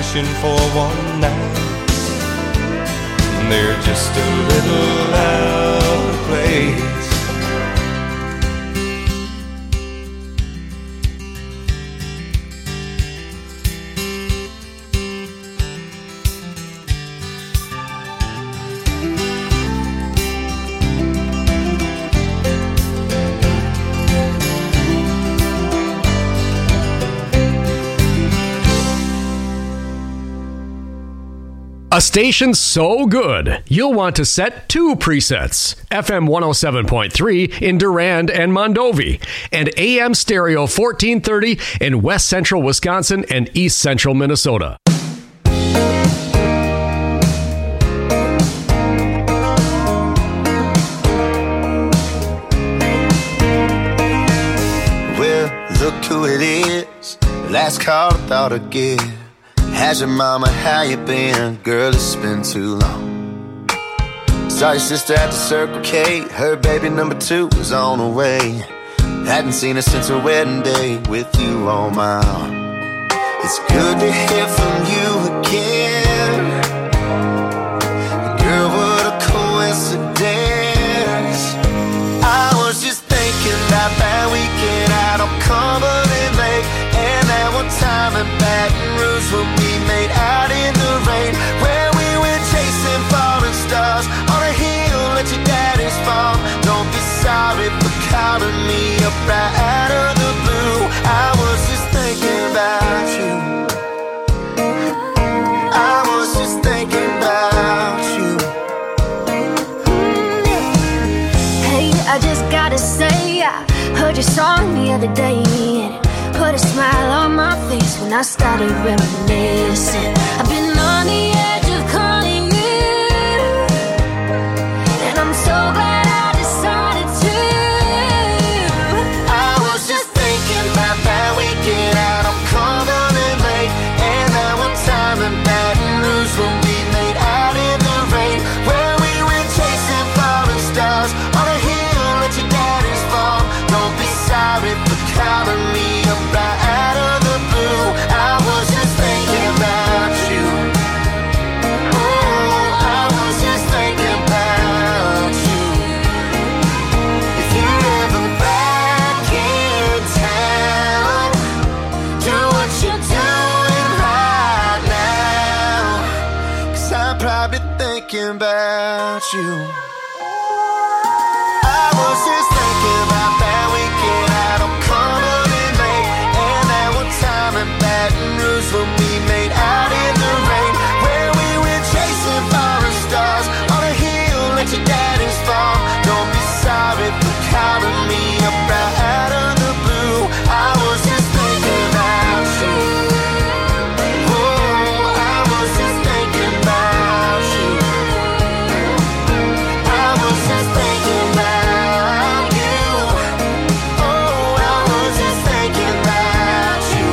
wishing for one night. They're just a little out of place. A station so good, you'll want to set 2 presets. FM 107.3 in Durand and Mondovi, and AM stereo 1430 in West Central Wisconsin and East Central Minnesota. Well, look who it is. Last call I thought I'd give. How's your mama, how you been? Girl, it's been too long. Saw your sister at the Circle K. Her baby number 2 was on the way. Hadn't seen her since her wedding day with you on my arm. It's good to hear from you again. Girl, what a coincidence. I was just thinking about that weekend out on Cumberland Lake, and that one time in Baton Rouge when we made out in the rain, where we went chasing falling stars on a hill at your daddy's farm. Don't be sorry for calling me up right out of the blue. I was just thinking about you. I was just thinking about you. Hey, I just gotta say, I heard your song the other day, and it put a smile on my face when I started reminiscing. I've been on the edge of calling you, and I'm so glad I decided to. I was just thinking about that weekend out on Cumberland Lake, and that one time in Baton Rouge when we made out in the rain, where we went chasing falling stars on a hill at your daddy's farm. Don't be sorry for calling me up right out of the blue. I was just thinking about you. Oh, I was just thinking about you. If you're ever back in town, do what you're doing right now, 'cause I'm probably thinking about you. I was just thinking about that weekend out on Cumberland Lake, and that one time in Baton Rouge when we made out in the rain, where we went chasing falling stars on a hill at your daddy's farm. Don't be sorry for calling me up right out of the blue. I was just thinking about you. Oh, I was just thinking about you. I was just thinking about you. Oh, I was just thinking about you.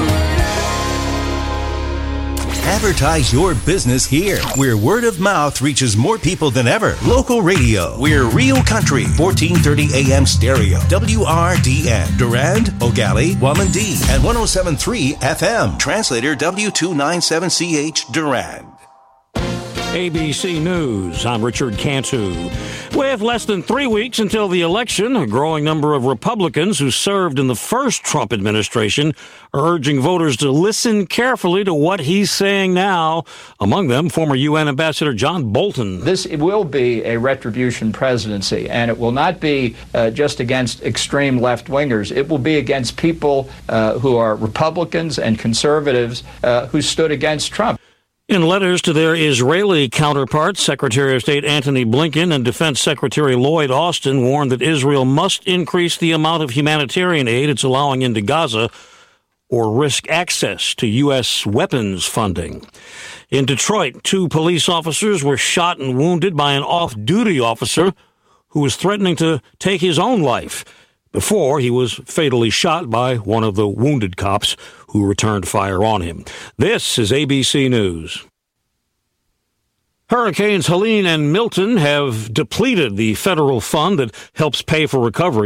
Advertise your business here, where word of mouth reaches more people than ever. Local radio. We're Real Country, 1430 AM stereo. WRDN. Durand, O'Galley, Wamandee, and 107.3 FM. Translator W297CH Durand. ABC News, I'm Richard Cantu. With less than 3 weeks until the election, a growing number of Republicans who served in the first Trump administration are urging voters to listen carefully to what he's saying now. Among them, former UN Ambassador John Bolton. This will be a retribution presidency, and it will not be just against extreme left-wingers. It will be against people who are Republicans and conservatives who stood against Trump. In letters to their Israeli counterparts, Secretary of State Antony Blinken and Defense Secretary Lloyd Austin warned that Israel must increase the amount of humanitarian aid it's allowing into Gaza or risk access to U.S. weapons funding. In Detroit, 2 police officers were shot and wounded by an off-duty officer who was threatening to take his own life before he was fatally shot by one of the wounded cops who returned fire on him. This is ABC News. Hurricanes Helene and Milton have depleted the federal fund that helps pay for recovery.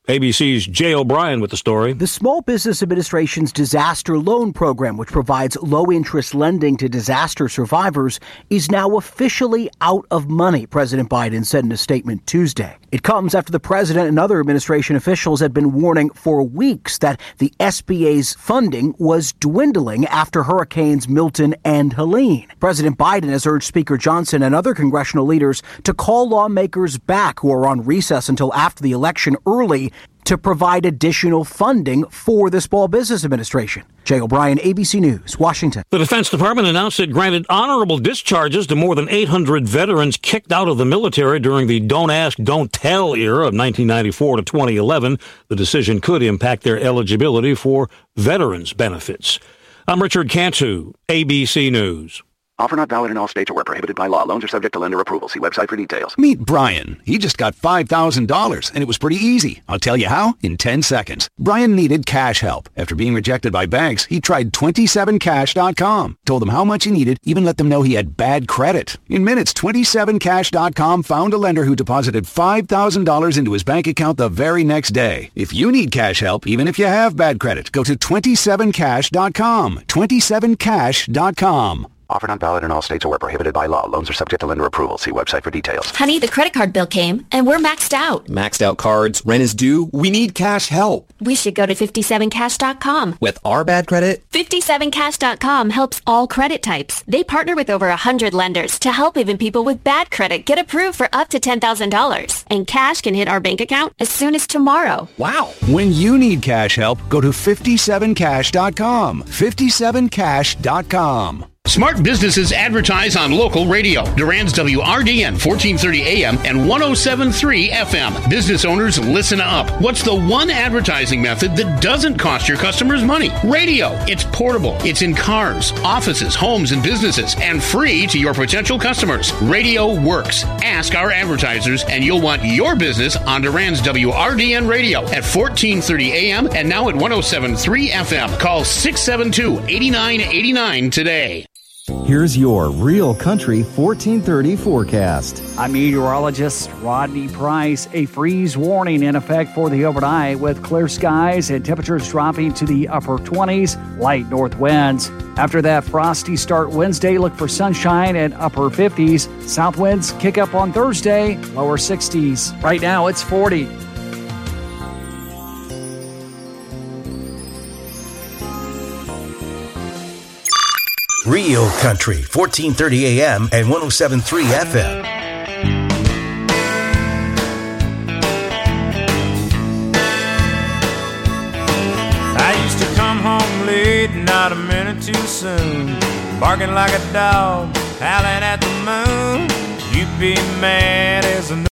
ABC's Jay O'Brien with the story. The Small Business Administration's disaster loan program, which provides low-interest lending to disaster survivors, is now officially out of money, President Biden said in a statement Tuesday. It comes after the president and other administration officials had been warning for weeks that the SBA's funding was dwindling after Hurricanes Milton and Helene. President Biden has urged Speaker Johnson and other congressional leaders to call lawmakers back who are on recess until after the election early to provide additional funding for the Small Business Administration. Jay O'Brien, ABC News, Washington. The Defense Department announced it granted honorable discharges to more than 800 veterans kicked out of the military during the Don't Ask, Don't Tell era of 1994 to 2011. The decision could impact their eligibility for veterans benefits. I'm Richard Cantu, ABC News. Offer not valid in all states or where prohibited by law. Loans are subject to lender approval. See website for details. Meet Brian. He just got $5,000, and it was pretty easy. I'll tell you how in 10 seconds. Brian needed cash help. After being rejected by banks, he tried 27cash.com. Told them how much he needed, even let them know he had bad credit. In minutes, 27cash.com found a lender who deposited $5,000 into his bank account the very next day. If you need cash help, even if you have bad credit, go to 27cash.com. 27cash.com. Offer not valid in all states or where prohibited by law. Loans are subject to lender approval. See website for details. Honey, the credit card bill came, and we're maxed out. Maxed out cards, rent is due. We need cash help. We should go to 57cash.com. With our bad credit? 57cash.com helps all credit types. They partner with over 100 lenders to help even people with bad credit get approved for up to $10,000. And cash can hit our bank account as soon as tomorrow. Wow. When you need cash help, go to 57cash.com. 57cash.com. Smart businesses advertise on local radio. Durand's WRDN 1430 AM and 107.3 FM. Business owners, listen up. What's the one advertising method that doesn't cost your customers money? Radio. It's portable. It's in cars, offices, homes, and businesses, and free to your potential customers. Radio works. Ask our advertisers, and you'll want your business on Durand's WRDN radio at 1430 AM and now at 107.3 FM. Call 672-8989 today. Here's your Real Country 1430 forecast. I'm meteorologist Rodney Price. A freeze warning in effect for the overnight with clear skies and temperatures dropping to the upper 20s, light north winds. After that frosty start Wednesday, look for sunshine and upper 50s. South winds kick up on Thursday, lower 60s. Right now it's 40. Real Country, 1430 AM and 107.3 FM. I used to come home late, not a minute too soon, barking like a dog, howling at the moon. You'd be mad as a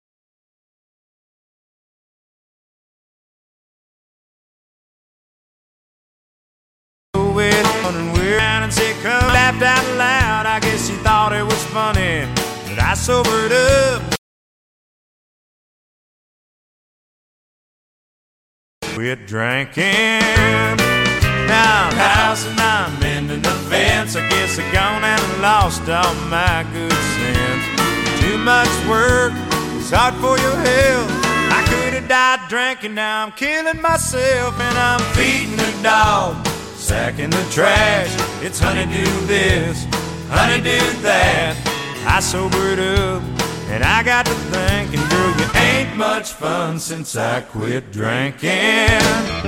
and say, come, laughed out loud. I guess he thought it was funny, but I sobered up. Quit drinking. Now I'm house and I'm mending the fence. I guess I gone and lost all my good sense. Too much work, it's hard for your health. I could have died drinking, now I'm killing myself. And I'm feeding the dog, sacking the trash. It's honeydew this, honeydew that. I sobered up and I got to thinking, girl, you ain't much fun since I quit drinking.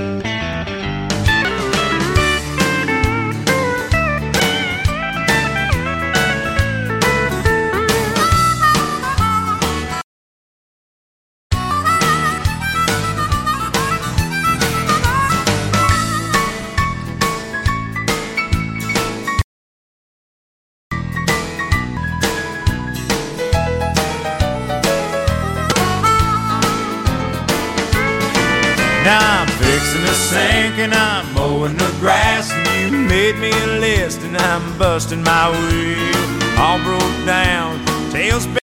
Now I'm fixing the sink and I'm mowing the grass, and you made me a list and I'm busting my wheel. All broke down, tails bent,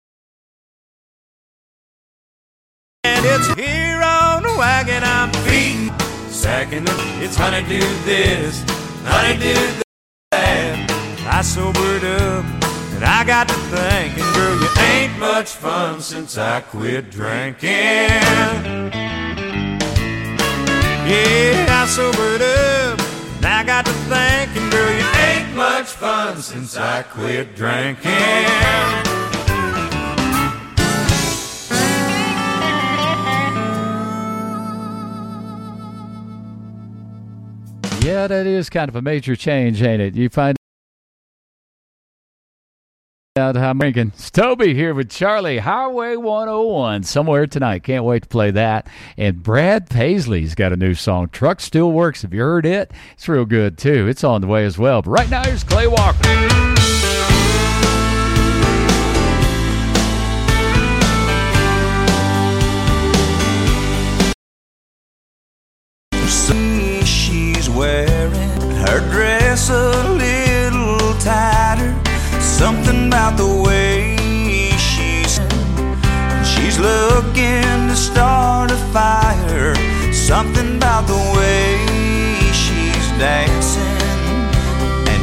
and it's here on the wagon I'm feeding, sacking it. It's honeydew this, honeydew that. I sobered up and I got to thinking, girl, you ain't much fun since I quit drinking. Yeah, I sobered up, and I got to thinking, girl, you ain't much fun since I quit drinking. Yeah, that is kind of a major change, ain't it? You find out how I'm drinking. Toby here with Charlie, Highway 101, somewhere tonight. Can't wait to play that. And Brad Paisley's got a new song, Truck Still Works. Have you heard it? It's real good, too. It's on the way as well. But right now, here's Clay Walker. She's wearing her dress a little tighter. Something about the way she's looking to start a fire. Something about the way she's dancing. And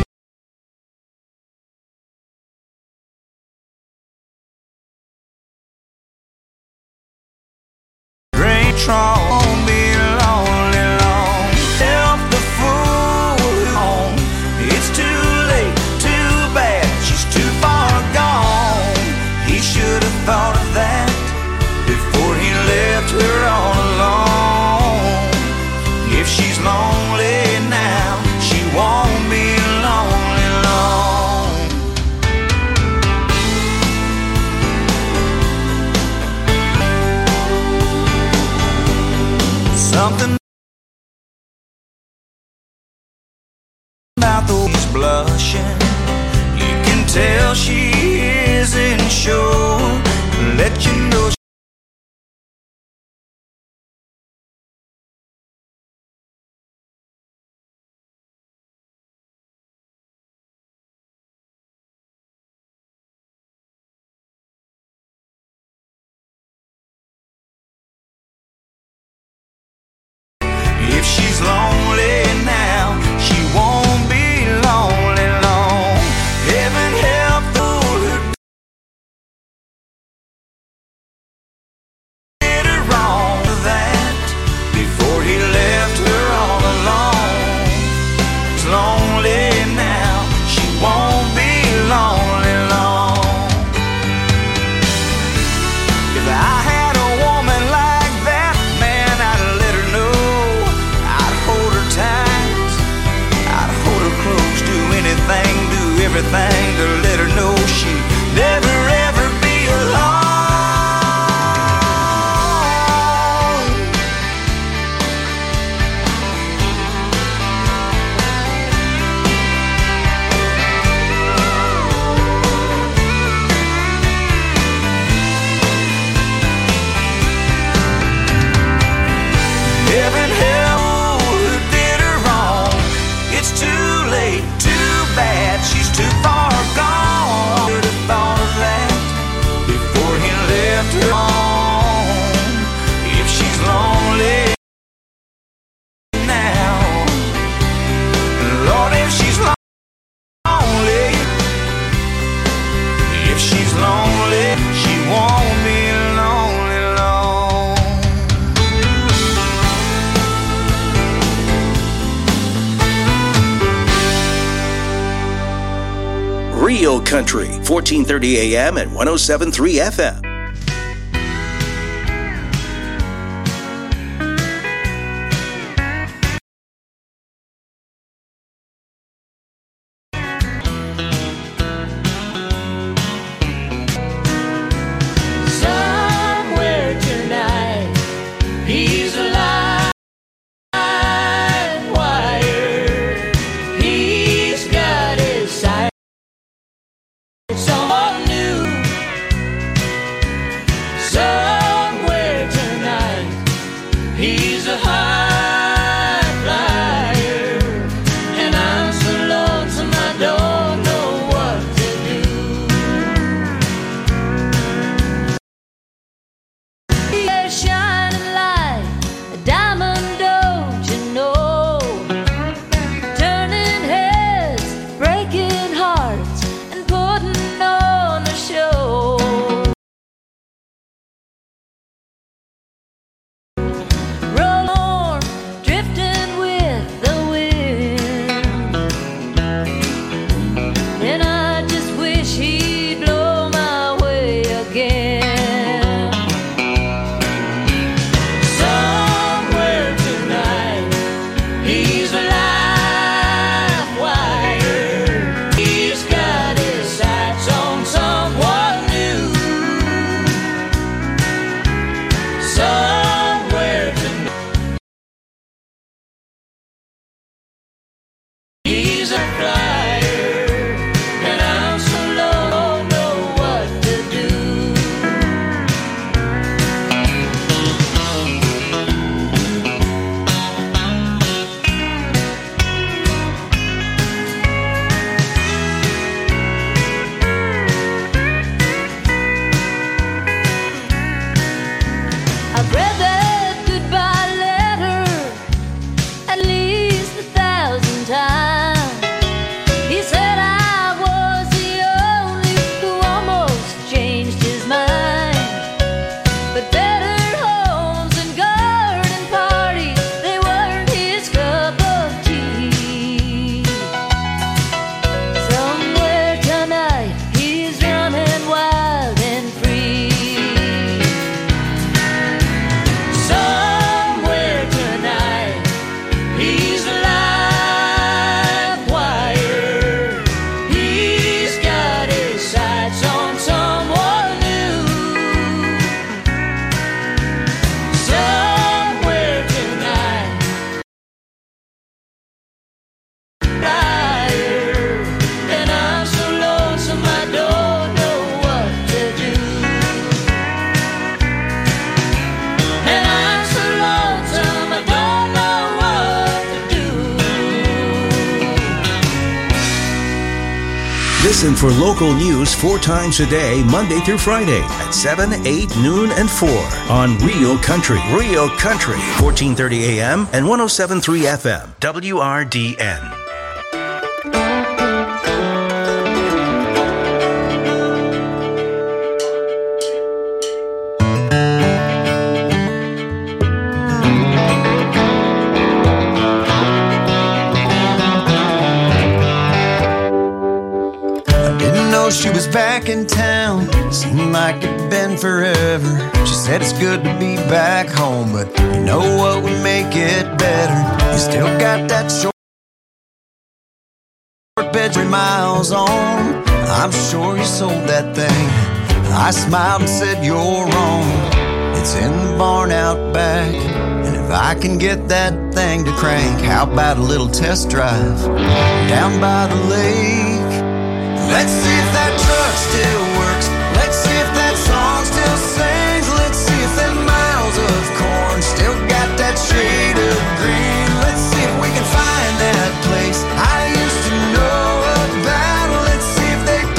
rain won't be lonely long. Help the fool home. It's too late, too bad. She's too far gone. He should have thought of that before he left her all alone. If she's lonely now, she won't be lonely long. Something about the way she's blushing. You can tell she isn't sure. Let you know if she's lonely now, she won't be lonely long. Heaven help the fool who did her wrong for that before he left her all alone. She's lonely now, she won't be lonely long. If I had a woman like that, man, I'd let her know. I'd hold her tight, I'd hold her close, do anything, do everything to let her know she'd never ever be alone. Heaven help who did her wrong. It's too late, too bad. She's too far gone. Should have thought of that before he left her on. If she's lonely now, Lord, if she's lonely, if she's lonely, she won't be lonely long. Real Country, 1430 AM and 107.3 FM. Somewhere tonight, he's alive wire. He's got his sights on new. Listen for local news 4 times a day, Monday through Friday at 7, 8, noon, and 4 on Real Country. Real Country, 1430 AM and 107.3 FM, WRDN. She was back in town, seemed like it'd been forever. She said it's good to be back home, but you know what would make it better? You still got that short bed 3 miles on. I'm sure you sold that thing. I smiled and said you're wrong. It's in the barn out back, and if I can get that thing to crank, how about a little test drive down by the lake? Let's see if that truck still works. Let's see if that song still sings. Let's see if them miles of corn still got that shade of green. Let's see if we can find that place I used to know about. Let's see if they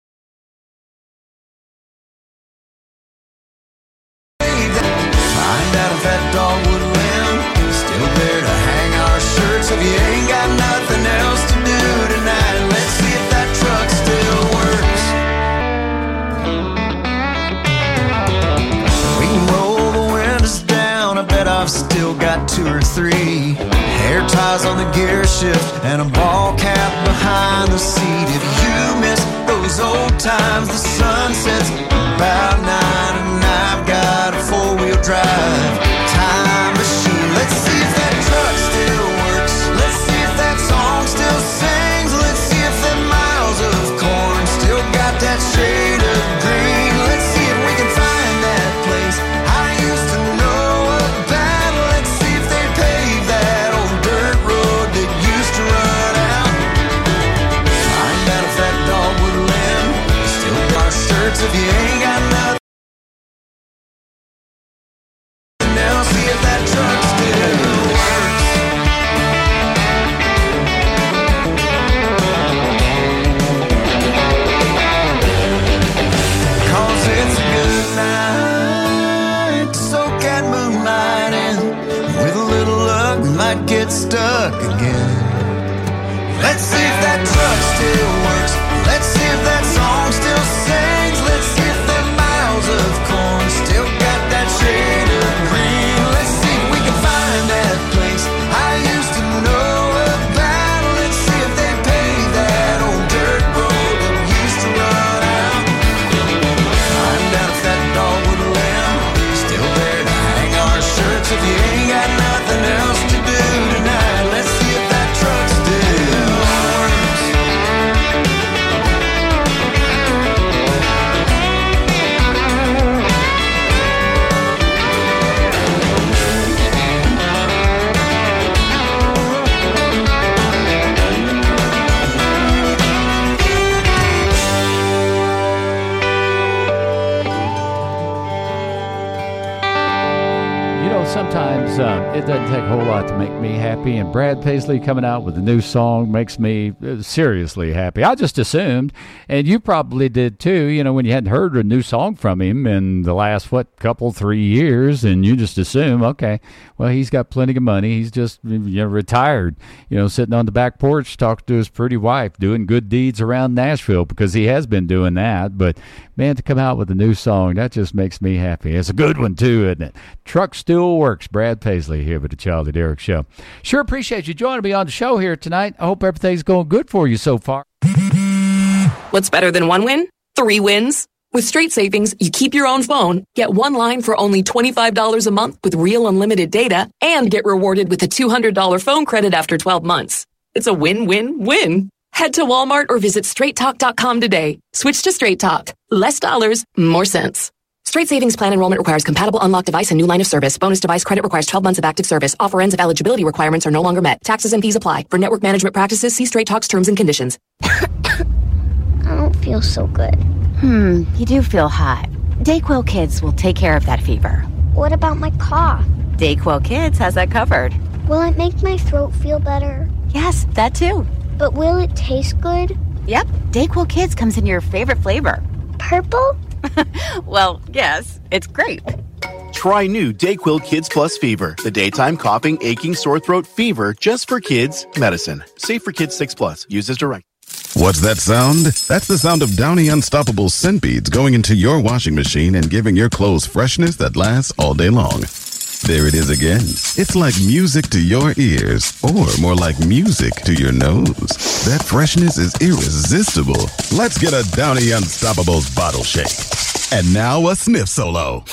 find out if that dogwood limb is still there to hang our shirts. If you ain't got nothing else to do tonight, let's see if that truck still works. We can roll the windows down. I bet I've still got 2 or 3 hair ties on the gear shift and a ball cap behind the seat. If you miss those old times, the sun sets about 9 and I've got a 4-wheel drive time machine. Let's see if that truck still works. Let's see if that song still sings. Let's see if them miles of corn still got that shade of green. Let's see if we can find that place I used to know about. Let's see if they paved that old dirt road that used to run out. Find out if that dogwood limb still got shirts. If you ain't got nothing else, see if that truck still works. It's a good night to soak that moonlight in. With a little luck, we might get stuck again. Let's see if that truck still works. Let's see if that song still sings. Let's see if them miles of corn still got that shade of green. Let's see if we can find that place I used to know about. Let's see if they paved that old dirt road that used to run out. Find out if that dogwood limb is still there to hang our shirts. If you ain't got nothing else to do tonight, let's see if that truck still works. Sometimes it doesn't take a whole lot to make me happy, and Brad Paisley coming out with a new song makes me seriously happy. I just assumed, and you probably did too, when you hadn't heard a new song from him in the last, 3 years, and you just assume, okay, well, he's got plenty of money. He's just retired, sitting on the back porch talking to his pretty wife, doing good deeds around Nashville, because he has been doing that. But, man, to come out with a new song, that just makes me happy. It's a good one, too, isn't it? Truck Still Works. Brad Paisley here with the Charlie Derrick Show. Sure appreciate you joining me on the show here tonight. I hope everything's going good for you so far. What's better than 1 win? 3 wins. With Straight Savings, you keep your own phone, get 1 line for only $25 a month with real unlimited data, and get rewarded with a $200 phone credit after 12 months. It's a win-win-win. Head to Walmart or visit straighttalk.com today. Switch to Straight Talk. Less dollars, more sense. Straight Savings Plan enrollment requires compatible unlocked device and new line of service. Bonus device credit requires 12 months of active service. Offer ends if eligibility requirements are no longer met. Taxes and fees apply. For network management practices, see Straight Talk's terms and conditions. I don't feel so good. You do feel hot. Dayquil Kids will take care of that fever. What about my cough? Dayquil Kids has that covered. Will it make my throat feel better? Yes, that too. But will it taste good? Yep, DayQuil Kids comes in your favorite flavor. Purple? Well, yes, it's grape. Try new DayQuil Kids Plus Fever, the daytime coughing, aching, sore throat fever just for kids medicine. Safe for kids 6+. Use as directed. What's that sound? That's the sound of Downy Unstoppable scent beads going into your washing machine and giving your clothes freshness that lasts all day long. There it is again. It's like music to your ears, or more like music to your nose. That freshness is irresistible. Let's get a Downy Unstoppables bottle shake. And now a sniff solo.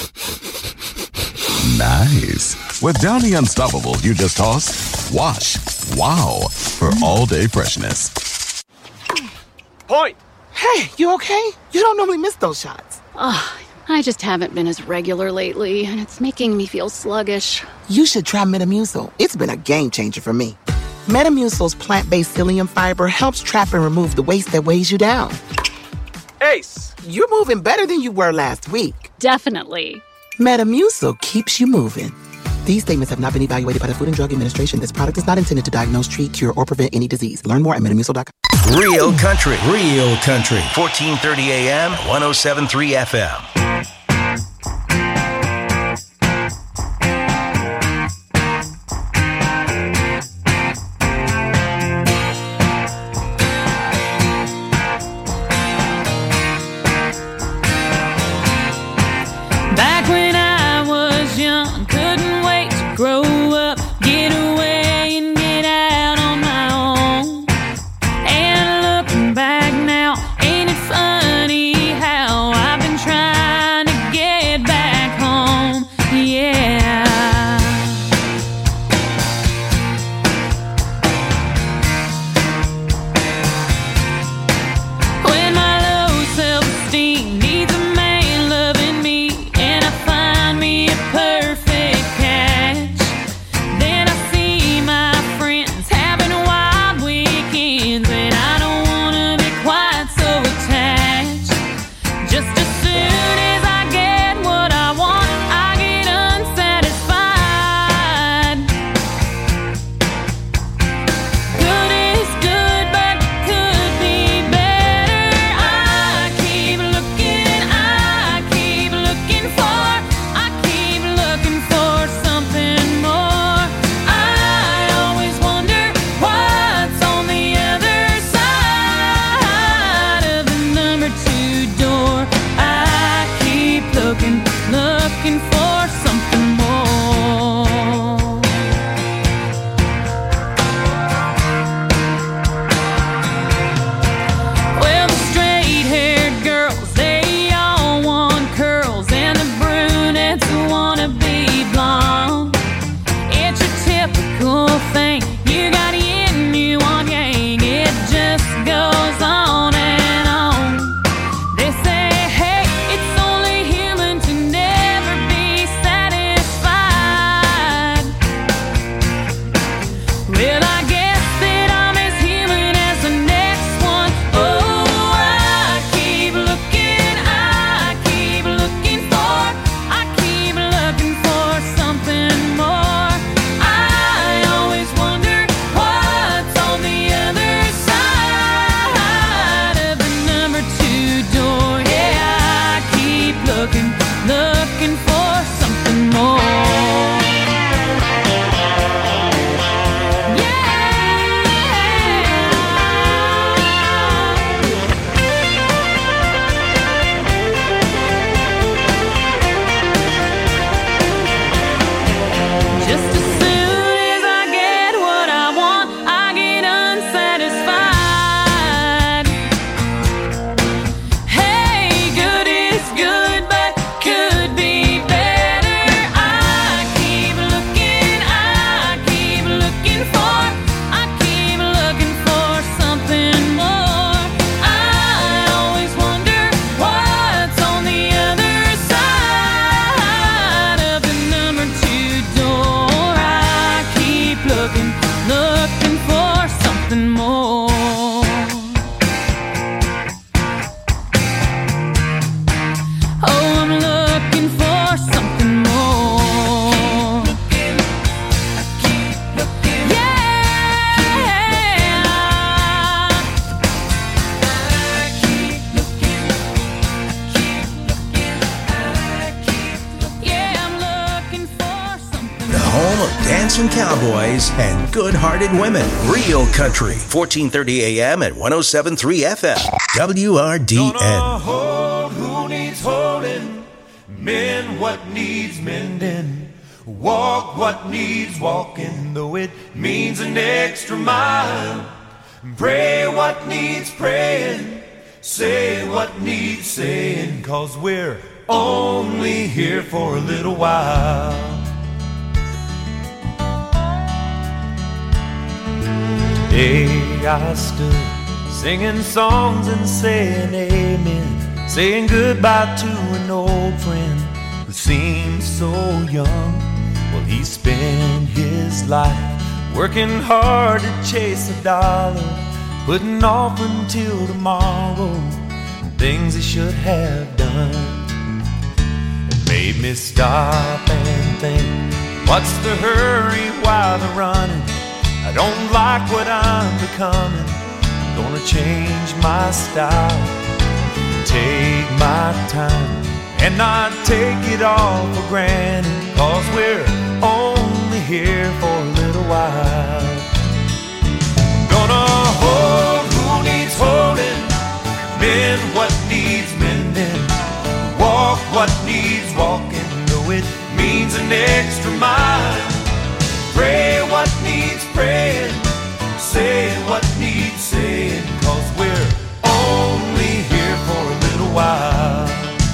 Nice. With Downy Unstoppables, you just toss, wash, wow, for all-day freshness. Point! Hey, you okay? You don't normally miss those shots. I just haven't been as regular lately, and it's making me feel sluggish. You should try Metamucil. It's been a game changer for me. Metamucil's plant-based psyllium fiber helps trap and remove the waste that weighs you down. Ace, you're moving better than you were last week. Definitely. Metamucil keeps you moving. These statements have not been evaluated by the Food and Drug Administration. This product is not intended to diagnose, treat, cure, or prevent any disease. Learn more at Metamucil.com. Real country. 1430 AM, 107.3 FM. handsome cowboys and good-hearted women. Real Country, 1430 AM at 107.3 FM. WRDN. Gonna hold who needs holding, mend what needs mending, walk what needs walking, though it means an extra mile. Pray what needs praying, say what needs saying, 'cause we're only here for a little while. Day I stood singing songs and saying amen, saying goodbye to an old friend who seemed so young. Well, he spent his life working hard to chase a dollar, putting off until tomorrow things he should have done. It made me stop and think, what's the hurry while they're running? I don't like what I'm becoming. I'm gonna change my style, take my time, and not take it all for granted, 'cause we're only here for a little while. Gonna hold who needs holding, mend what needs mending, walk what needs walking, though it means an extra mile. Pray what needs praying, say what needs saying, 'cause we're only here for a little while.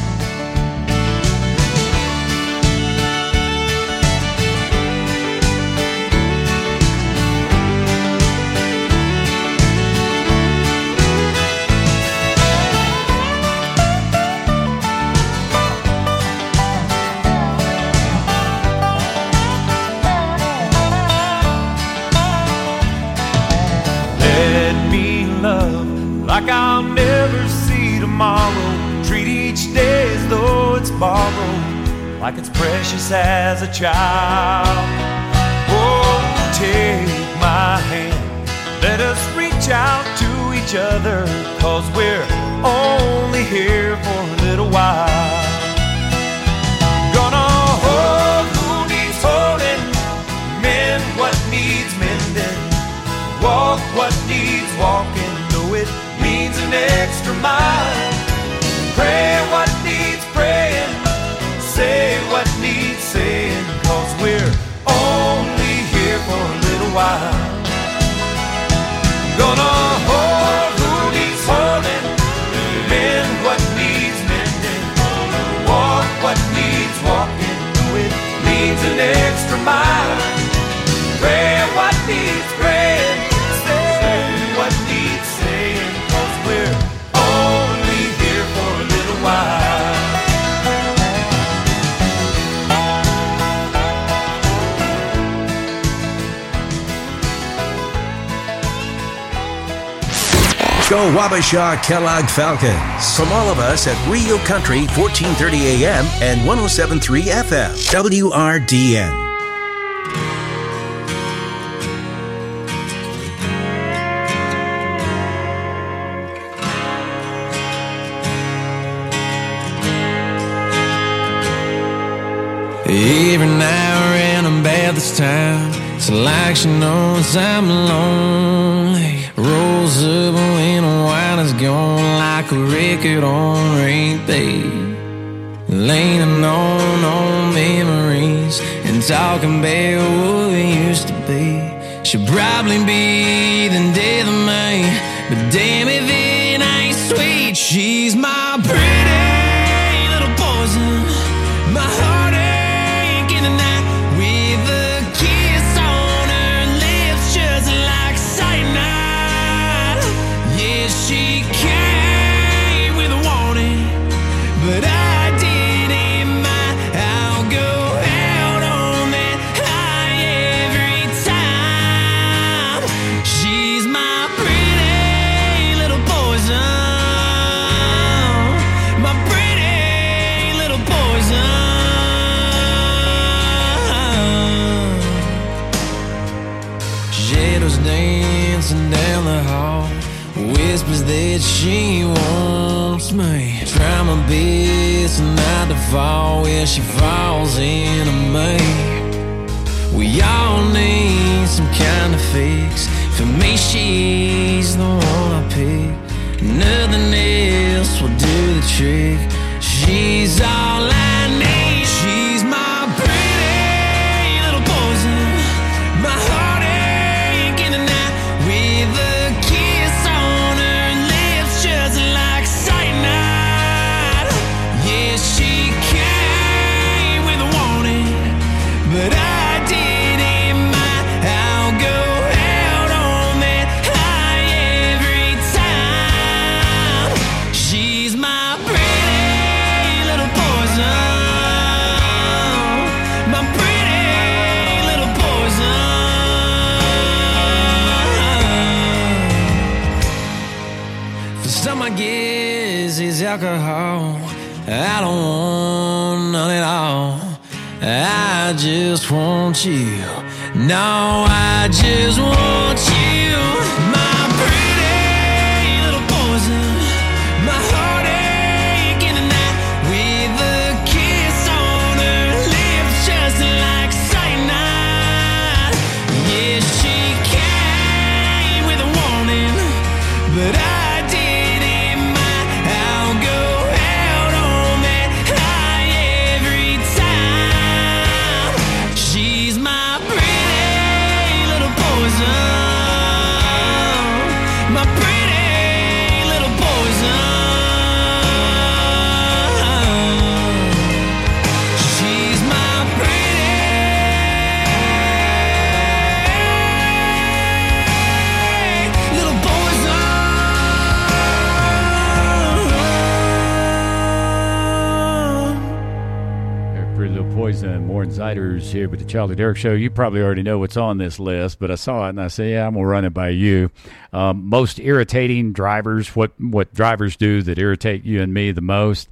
Like I'll never see tomorrow, treat each day as though it's borrowed, like it's precious as a child. Oh, take my hand, let us reach out to each other, 'cause we're only here for a little while. Gonna hold who needs holding, mend what needs mending, walk what needs walking, though it means an extra mile. Pray what needs praying, say what needs saying, 'cause we're only here for a little while. Gonna hold who needs holding, mend what needs mending, walk what needs walking, though it means an extra mile. Pray what needs praying, say what needs saying, 'cause we're only here for a little while. Go Wabasha Kellogg Falcons. From all of us at Rio Country, 1430 AM and 107.3 FM. WRDN. Every now and about this time, it's like she knows I'm lonely. Rolls up when the wine is gone, like a record on repeat. Leaning on memories and talking about what we used to be. She'll probably be the death of me, but damn if it ain't sweet. She's my pretty little poison, my heartache in the night, with a kiss on her lips just like cyanide. Yeah, she came with a warning, but I didn't mind. I'll go out on that high every time. She's my pretty little poison, my pretty little poison. Shadows dancing down the hall, whispers that she wants me. Try my best not to fall where she falls into me. We all need some kind of fix. For me, she's the one I pick. Nothing else will do the trick. She's all I need. She's my pretty little poison, my heartache in the night, with a kiss on her lips just like cyanide. Yeah, she came with a warning, but I didn't mind. I'll go out on that high every time. She's my pretty little poison, my pretty little poison. For some, I guess it's alcohol. I don't want none at all. I just want you. No, I just want you. My pretty little poison, my heartache in the night, with a kiss on her lips just like cyanide. Yeah, she came with a warning, but I didn't mind. I'll go out on that high every time. She's my pretty little poison, my pretty little poison. She's my pretty little poison. Pretty Little Poison, more insiders here with the Charlie Derrick Show. You probably already know what's on this list, but I saw it and I said, yeah, I'm going to run it by you. Most irritating drivers, what drivers do that irritate you and me the most.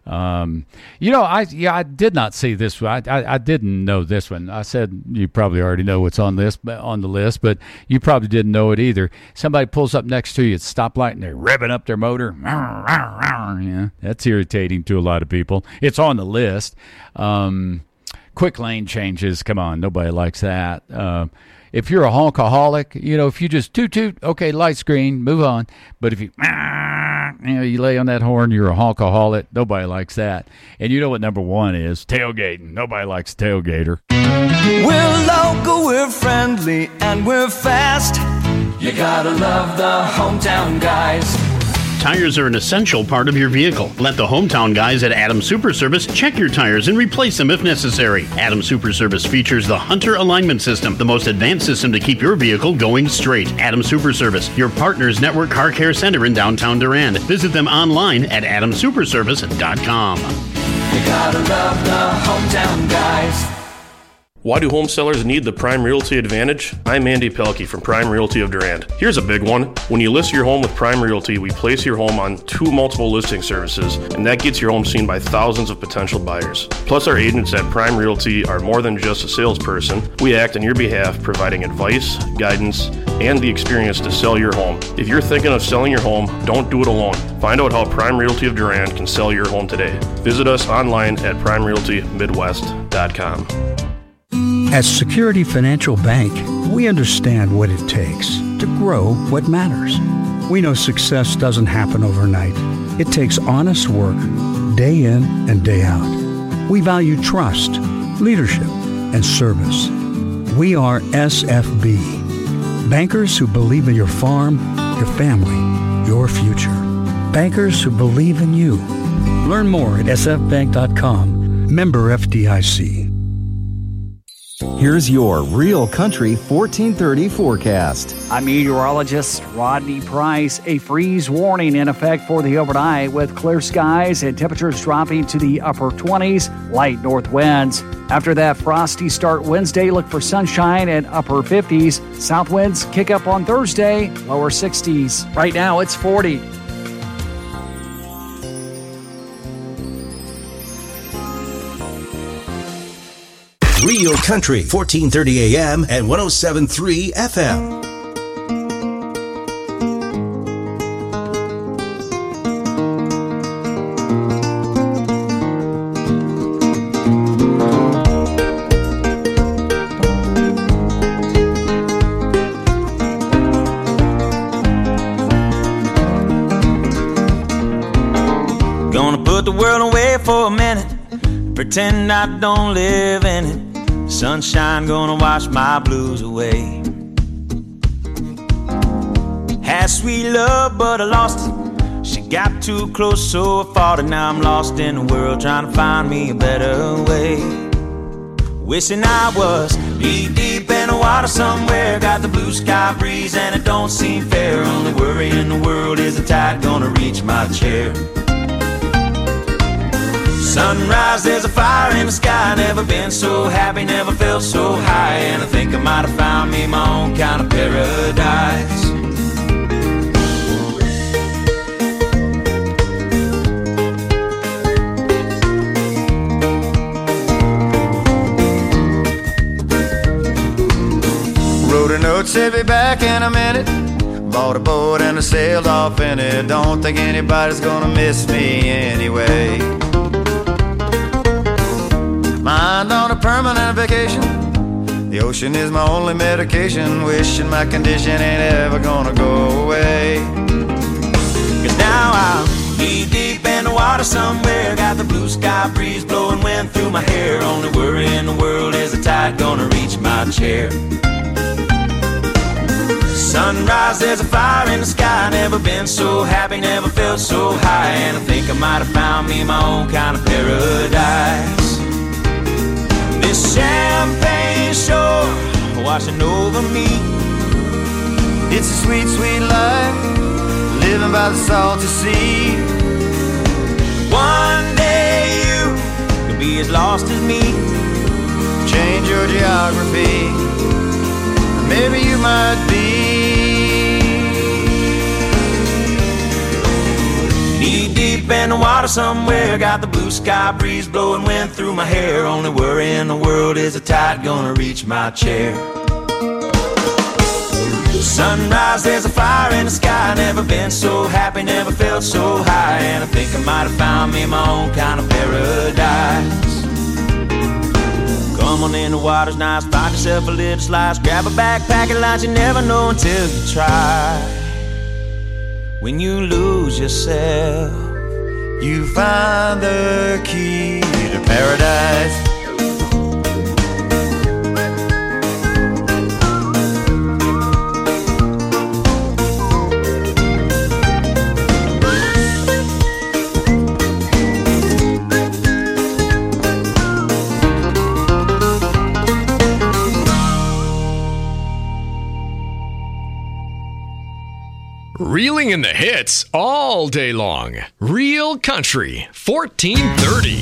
I did not see this one. I didn't know this one. I said you probably already know what's on the list, but you probably didn't know it either. Somebody pulls up next to you at stoplight and they're revving up their motor. Yeah, that's irritating to a lot of people. It's on the list. Quick lane changes. Come on, nobody likes that. If you're a honkaholic, if you just toot, okay, light screen, move on. But if you lay on that horn, you're a honkaholic. Nobody likes that. And you know what number one is? Tailgating. Nobody likes a tailgater. We're local, we're friendly, and we're fast. You gotta love the hometown guys. Tires are an essential part of your vehicle. Let the hometown guys at Adams Super Service check your tires and replace them if necessary. Adams Super Service features the Hunter Alignment System, the most advanced system to keep your vehicle going straight. Adams Super Service, your Partners Network Car Care Center in downtown Durand. Visit them online at adamsuperservice.com. You gotta love the hometown guys. Why do home sellers need the Prime Realty Advantage? I'm Andy Pelkey from Prime Realty of Durand. Here's a big one. When you list your home with Prime Realty, we place your home on 2 multiple listing services, and that gets your home seen by thousands of potential buyers. Plus, our agents at Prime Realty are more than just a salesperson. We act on your behalf, providing advice, guidance, and the experience to sell your home. If you're thinking of selling your home, don't do it alone. Find out how Prime Realty of Durand can sell your home today. Visit us online at primerealtymidwest.com. At Security Financial Bank, we understand what it takes to grow what matters. We know success doesn't happen overnight. It takes honest work, day in and day out. We value trust, leadership, and service. We are SFB, bankers who believe in your farm, your family, your future. Bankers who believe in you. Learn more at sfbank.com. Member FDIC. Here's your Real Country 1430 forecast. I'm meteorologist Rodney Price. A freeze warning in effect for the overnight with clear skies and temperatures dropping to the upper 20s, light north winds. After that frosty start Wednesday, look for sunshine and upper 50s. South winds kick up on Thursday, lower 60s. Right now it's 40. Real Country, 1430 AM and 107.3 FM. Gonna put the world away for a minute, pretend I don't live in it. Sunshine gonna wash my blues away. Had sweet love, but I lost it. She got too close, so I fought it. Now I'm lost in the world, trying to find me a better way. Wishing I was deep in the water somewhere. Got the blue sky breeze and it don't seem fair. Only worry in the world is the tide gonna reach my chair. Sunrise, there's a fire in the sky. Never been so happy, never felt so high. And I think I might have found me my own kind of paradise. Wrote a note, said be back in a minute. Bought a boat and I sailed off in it. Don't think anybody's gonna miss me anyway. Mind on a permanent vacation. The ocean is my only medication. Wishing my condition ain't ever gonna go away. Cause now I'm deep in the water somewhere. Got the blue sky breeze blowing wind through my hair. Only worry in the world is the tide gonna reach my chair. Sunrise, there's a fire in the sky. Never been so happy, never felt so high. And I think I might have found me my own kind of paradise. This champagne shore washing over me. It's a sweet, sweet life, living by the salty sea. One day you could be as lost as me. Change your geography, maybe you might be. Knee deep in the water somewhere. Got the blue sky breeze blowing wind through my hair. Only worry in the world is the tide gonna reach my chair. Sunrise, there's a fire in the sky. Never been so happy, never felt so high. And I think I might have found me my own kind of paradise. Come on in, the water's nice. Find yourself a little slice. Grab a backpack and lunch. You never know until you try. When you lose yourself, you find the key to paradise. Reeling in the hits all day long. Real Country 1430.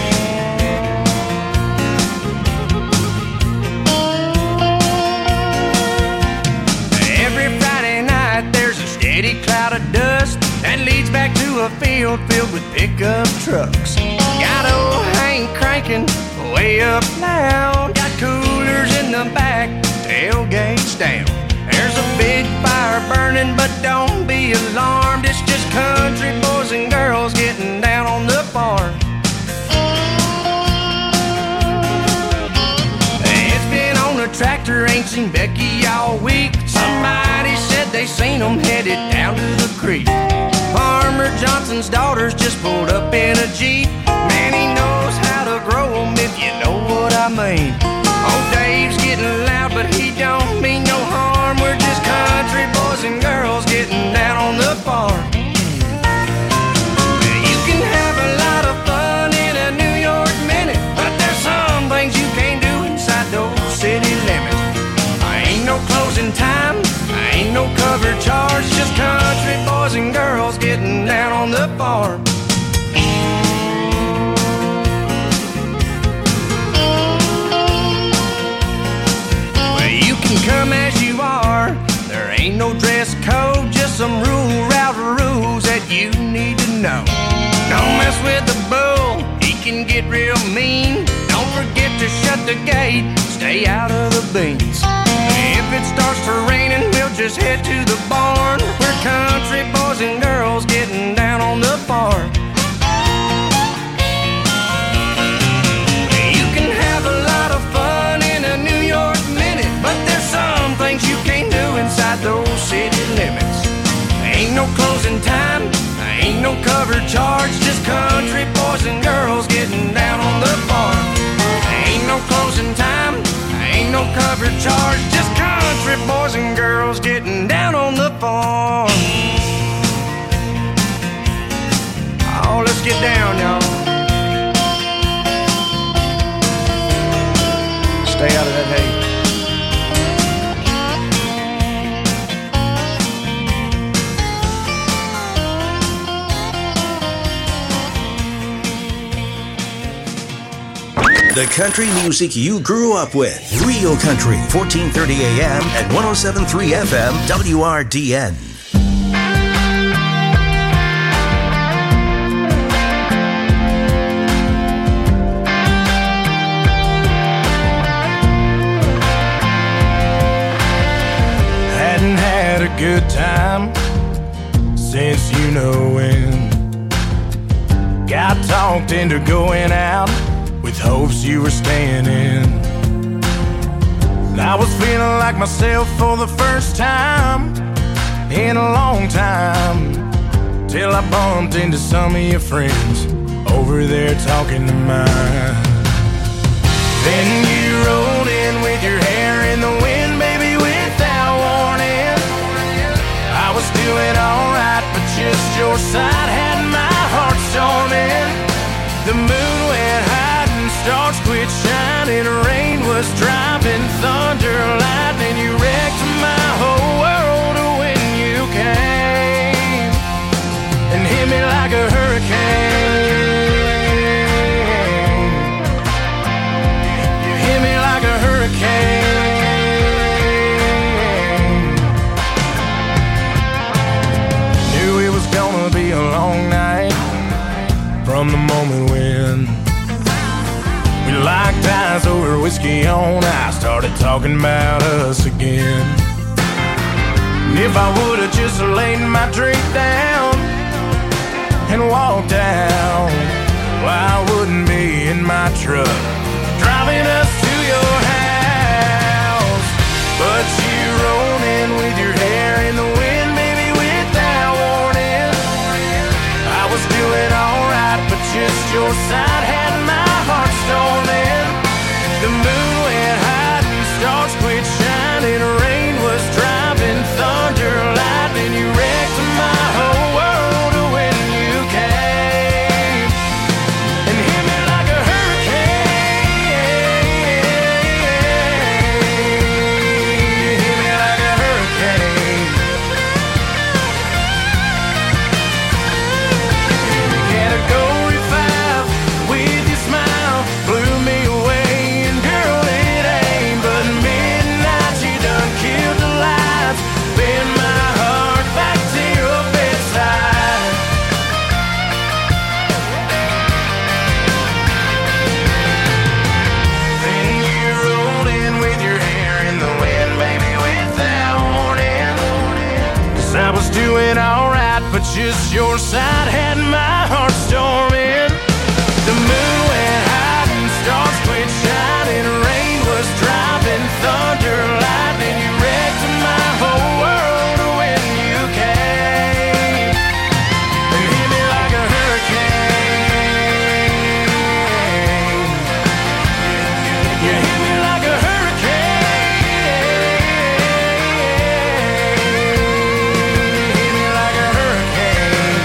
Every Friday night there's a steady cloud of dust that leads back to a field filled with pickup trucks. Got old Hank cranking way up loud. Got coolers in the back, tailgates down. There's a big fire burning, but don't be alarmed. It's just country boys and girls getting down on the farm. It's been on a tractor, ain't seen Becky all week. Somebody said they seen them headed down to the creek. Farmer Johnson's daughters just pulled up in a Jeep. Man, he knows how to grow them, if you know what I mean. Old Dave's getting loud, but he don't mean no harm. We're just country boys and girls getting down on the farm. You can have a lot of fun in a New York minute, but there's some things you can't do inside those city limits. Ain't no closing time, ain't no cover charge, just country boys and girls getting down on the farm. Come as you are, there ain't no dress code, just some route rules that you need to know. Don't mess with the bull, he can get real mean. Don't forget to shut the gate, stay out of the beans. If it starts to raining, we'll just head to the barn. We're country boys and girls getting down on the farm. You can have a lot of fun in a New York minute, but there's some things you can't do inside those city limits. Ain't no closing time, ain't no cover charge, charge, just country boys and girls getting down on the farm. Ain't no closing time, ain't no cover charge, just country boys and girls getting down on the farm. Oh, let's get down, y'all. Stay out of that hay. The country music you grew up with. Real Country, 1430 AM and 107.3 FM, WRDN. Hadn't had a good time since you know when. Got talked into going out with hopes you were staying in. I was feeling like myself for the first time in a long time, till I bumped into some of your friends over there talking to mine. Then you rolled in with your hair in the wind, baby, without warning. I was doing alright, but just your side had my heart storming. The moon went high, stars quit shining, rain was dropping, thunder, lightning. You wrecked my whole world when you came and hit me like a hurricane. You hit me like a hurricane. Knew it was gonna be a long night from the moment when we locked eyes over whiskey on ice, started talking about us again. And if I would've just laid my drink down and walked out, well, I wouldn't be in my truck driving us to your house. But you rolled in with your hair in the wind, baby, without warning. I was doing alright, but just your side had my heart storming. The moon went high and stars quit shining, rain was dropping, thunder, lightning. You wrecked my whole world when you came and hit me like a hurricane. You hit me like a hurricane. Category 5 with your smile blew me away, and girl, it ain't but midnight. You done killed the lights, bend my heart back to your bedside. Then you rolled in with your hair in the wind, baby, without warning. 'Cause I was doing alright, but just your side had my heart storming. The moon went high and stars quit shining, rain was dropping, thunder, lightning. You wrecked my whole world when you came and hit me like a hurricane. You hit me like a hurricane. You hit me like a hurricane.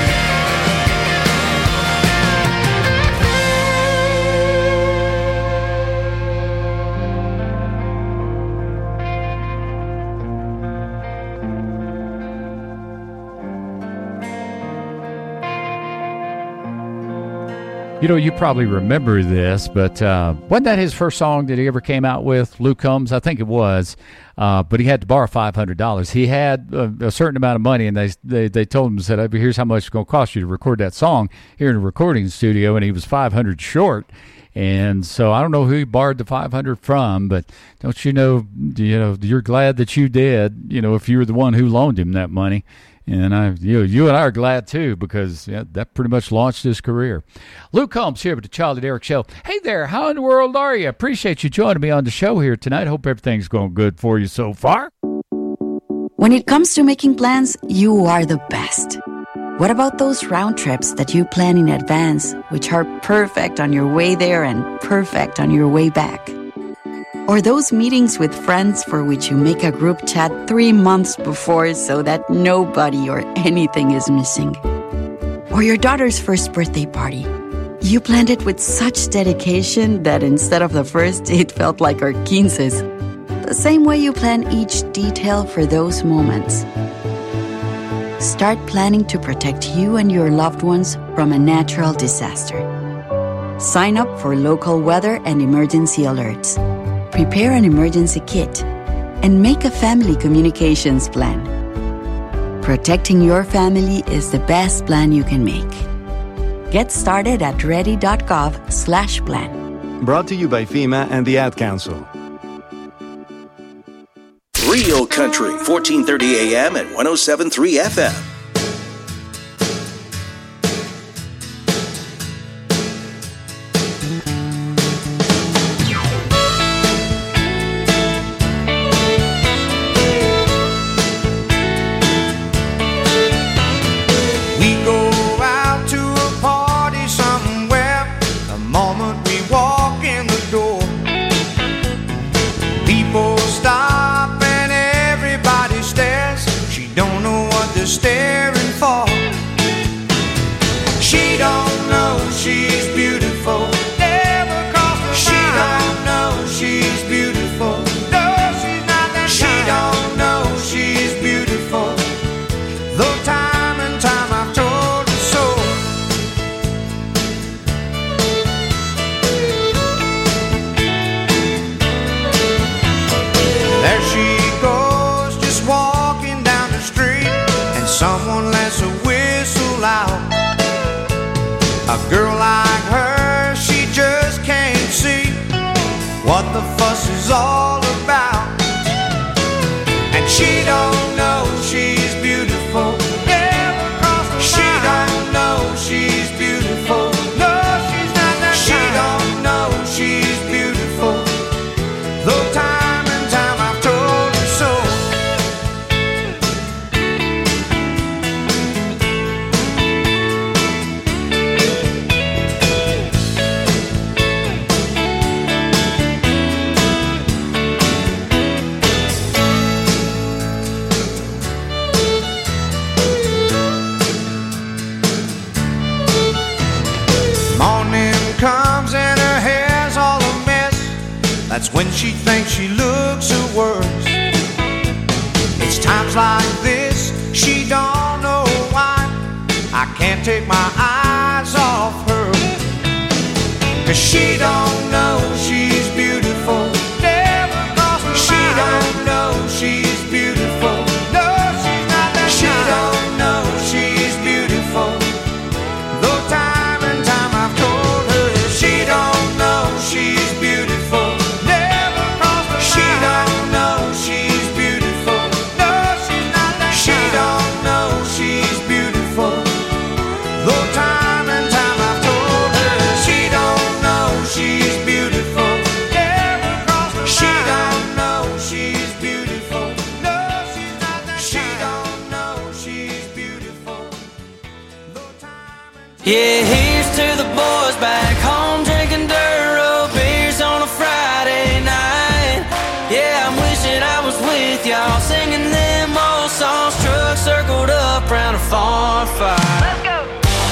You know, you probably remember this, but wasn't that his first song that he ever came out with, Luke Combs? I think it was. But he had to borrow $500. He had a certain amount of money, and they told him, said, here's how much it's going to cost you to record that song here in a recording studio, and he was $500 short. And so I don't know who he borrowed the $500 from, but don't you know, you're glad that you did, if you were the one who loaned him that money. And you and I are glad, too, because that pretty much launched his career. Luke Combs here with the Charlie Derrick Show. Hey there, how in the world are you? Appreciate you joining me on the show here tonight. Hope everything's going good for you so far. When it comes to making plans, you are the best. What about those round trips that you plan in advance, which are perfect on your way there and perfect on your way back? Or those meetings with friends for which you make a group chat 3 months before so that nobody or anything is missing? Or your daughter's first birthday party. You planned it with such dedication that instead of the first, it felt like our 15s. The same way you plan each detail for those moments. Start planning to protect you and your loved ones from a natural disaster. Sign up for local weather and emergency alerts. Prepare an emergency kit. And make a family communications plan. Protecting your family is the best plan you can make. Get started at ready.gov/plan. Brought to you by FEMA and the Ad Council. Real Country, 1430 AM and 107.3 FM. Staring for. She don't know she's beautiful. Never crossed her mind. She don't know she's beautiful. No, she's not that kind. She don't know she's beautiful. Though time and time I've told her so. There she goes, just walking down the street. Someone lets a whistle out. A girl like her, she just can't see what the fuss is all about. And she don't know she's beautiful. Never crossed her mind. She don't know she's beautiful. No, she's not that kind. She don't know she's beautiful. Though time and time I've told her so. Comes and her hair's all a mess. That's when she thinks she looks her worst. It's times like this she don't know why I can't take my eyes off her. 'Cause she don't know she's beautiful. Never crossed her mind. She don't know she's beautiful. No, she's not that kind. She don't know she's beautiful. Though time and time I've told her she don't know she's beautiful. Never crossed her mind. She don't know she's beautiful. No, she's not that kind. She don't know she's beautiful. Though time and time I've told her she don't know she's beautiful. Never crossed her mind. She don't know she's beautiful. No, she's not that kind. She don't know she's beautiful. Yeah, here's to the boys back home drinking Duro beers on a Friday night. Yeah, I'm wishing I was with y'all singing them old songs. Trucks circled up round a farm fire. Let's go.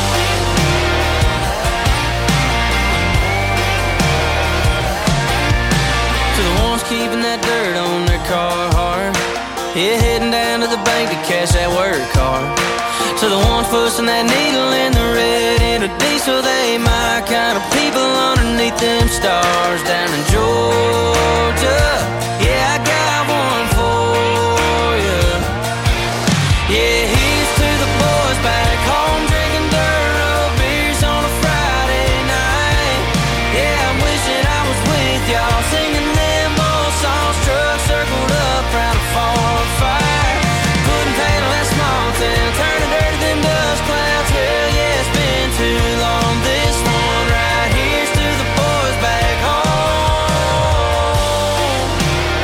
To the ones keeping that dirt on their car hard. Yeah, heading down to the bank to cash that work card. To the ones pushing that needle in the red into diesel, they my kind of people underneath them stars down in Georgia. Yeah, I got one for you. Yeah, here's to the boys back home drinking Duro beers on a Friday night. Yeah, I'm wishing I was with y'all singing them old songs. Trucks circled up round a farm fire. Couldn't paddle that small town, turning dirty them dust clouds. Hell yeah, it's been too long. This one right here's to the boys back home.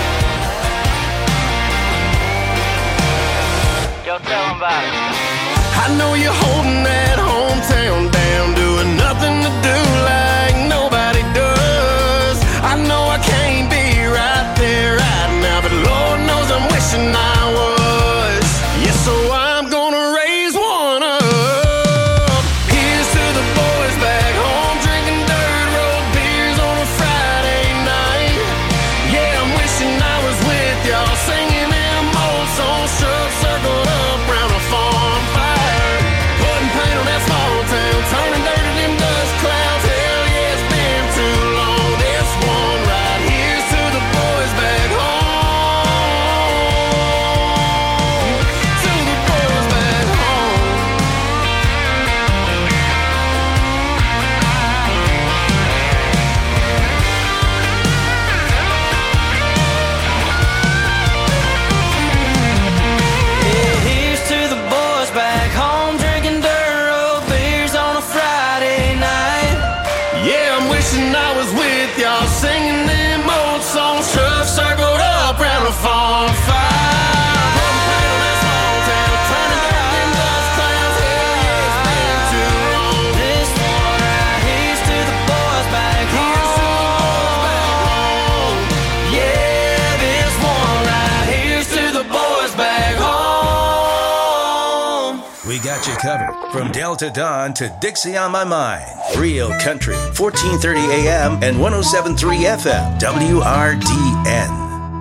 got you covered. From Delta Dawn to Dixie on My Mind. Real Country, 1430 AM and 107.3 FM. WRDN.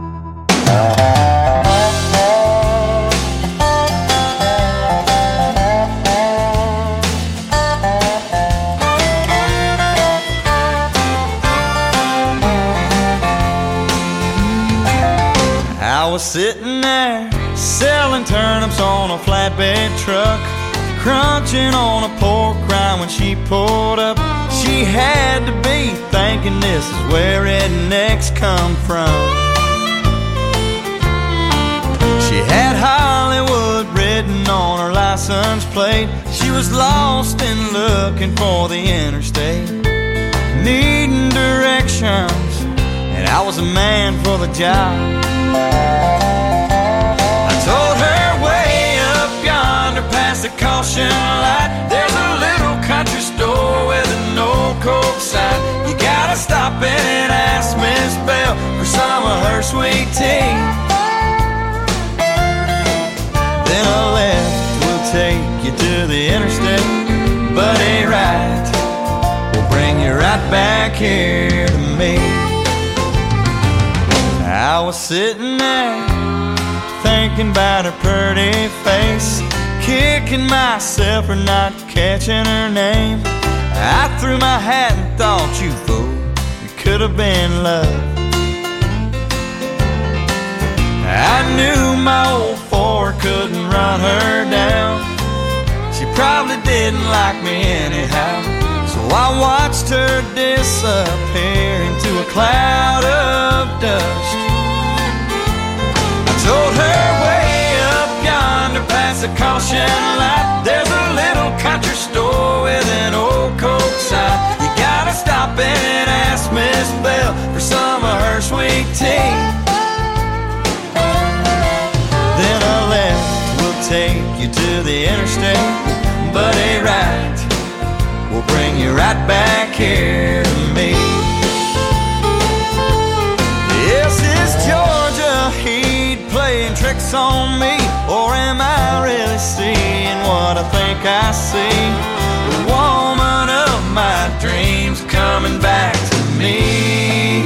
I was sitting there selling turnips on a flatbed truck, crunching on a pork rind when she pulled up. She had to be thinking this is where rednecks come from. She had Hollywood written on her license plate. She was lost and looking for the interstate, needing directions, and I was a man for the job. I told her way up yonder past the caution light, there's a little country store with an old Coke sign. You gotta stop in and ask Miss Bell for some of her sweet tea. Then a left will take you to the interstate, but a right will bring you right back here to me. I was sitting there thinking about her pretty face, kicking myself for not catching her name. I threw my hat and thought, you fool, it could have been love. I knew my old Ford couldn't run her down. She probably didn't like me anyhow, so I watched her disappear into a cloud of dust. Told her way up yonder past the caution light, there's a little country store with an old Coke sign. You gotta stop in and ask Miss Bell for some of her sweet tea. Then a left will take you to the interstate, but a right will bring you right back here to me. Yes, it's Georgia Heat playing tricks on me, or am I really seeing what I think I see? The woman of my dreams coming back to me.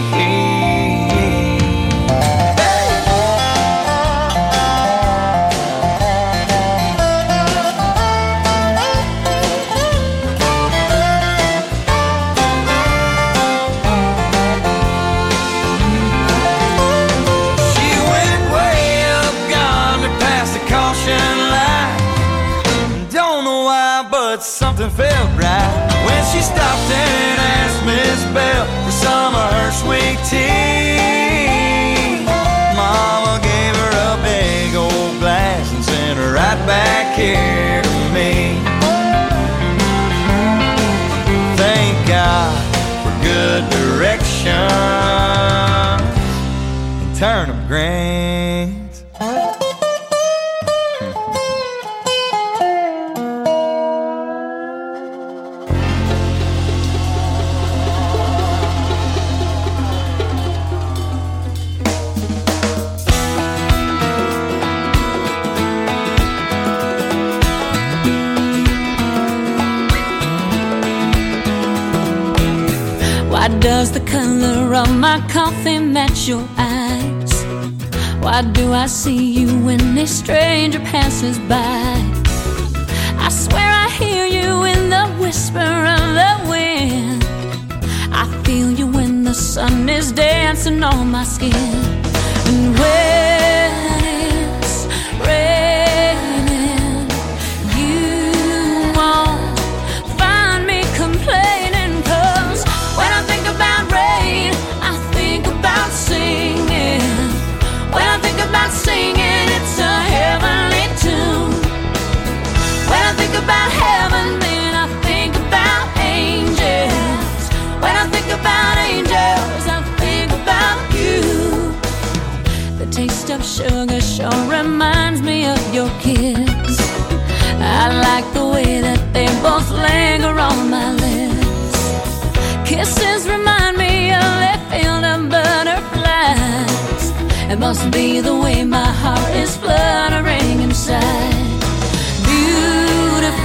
Something felt right when she stopped and asked Miss Bell for some of her sweet tea. Mama gave her a big old glass and sent her right back here to me. Thank God for good direction and turnip greens. Why does the color of my coffee match your eyes? Why do I see you when a stranger passes by? I swear I hear you in the whisper of the wind. I feel you when the sun is dancing on my skin. And when it's raining, you won't find me complaining, 'cause when I think about rain, I think about singing. When I think about singing, it's a heavenly tune. When I think about heaven, then I think about angels. When I think about angels, I think about you. The taste of sugar sure reminds me of your kiss. I like the way that they both linger on my lips. Kisses remind me of that field of butterflies. It must be the way my heart is fluttering inside. Beautiful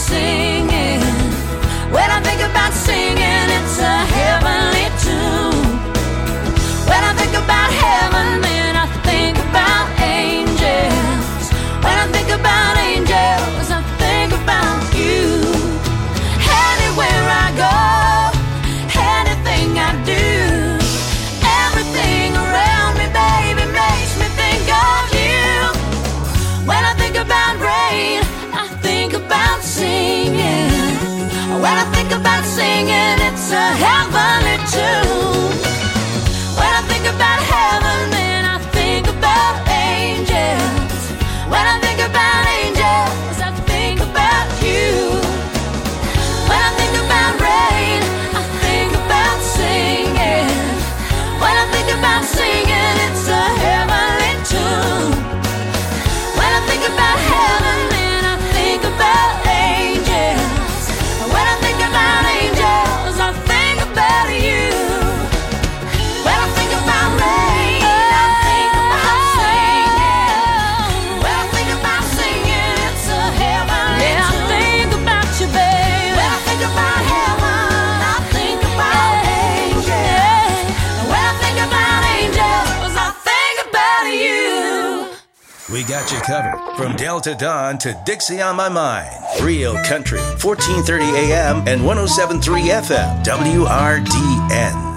singing, when I think about singing, it's a heavenly tune. When I think about heaven, then I think about angels. When I think about angels, I think about you. Anywhere I go, anything I do, everything around me, baby, makes me think of you. When I think about rain, I think about singing. When I think about singing, it's a heavenly tune. When I think about heaven, then I think about angels. When I think about angels, I think about you. When I think about rain, I think about singing. When I think about singing, it's a heavenly tune. When I think about heaven, then I think about angels. When I think about angels, I think about you. When I think about rain, I think about singing. When I think about singing, it's a heavenly tune. I think about you, baby. When I think about heaven, I think about angels. When I think about angels, I think about you. We got you covered from Delta Dawn to Dixie on My Mind. Real Country, 1430 AM and 107.3 FM, WRDN.